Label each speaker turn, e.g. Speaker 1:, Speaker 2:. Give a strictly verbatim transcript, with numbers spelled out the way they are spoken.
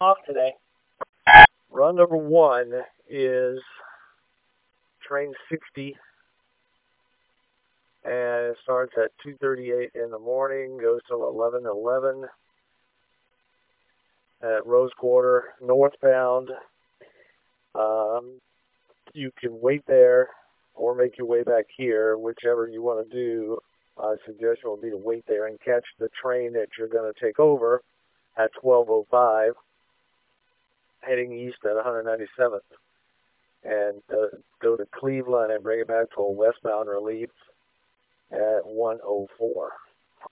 Speaker 1: Off today. Run number one is train sixty, and it starts at two thirty-eight in the morning, goes till eleven eleven at Rose Quarter, northbound. Um, you can wait there or make your way back here, whichever you want to do. My suggestion would be to wait there and catch the train that you're going to take over at twelve oh five, heading east at one ninety-seventh, and uh, go to Cleveland and bring it back to a westbound relief at one oh four.